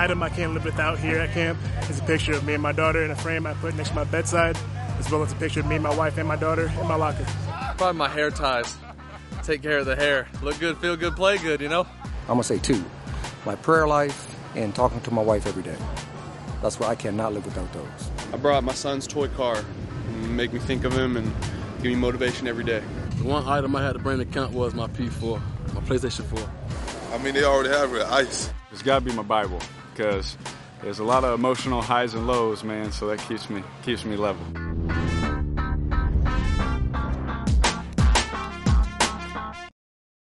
item I can't live without here at camp is a picture of me and my daughter in a frame I put next to my bedside, as well as a picture of me, my wife, and my daughter in my locker. Probably my hair ties. Take care of the hair. Look good, feel good, play good, you know? I'm going to say 2. My prayer life and talking to my wife every day. That's why I cannot live without those. I brought my son's toy car. Make me think of him and give me motivation every day. The one item I had to bring to camp was my P4, my PlayStation 4. I mean, they already have it, ice. It's got to be my Bible, because there's a lot of emotional highs and lows, man, so that keeps me level.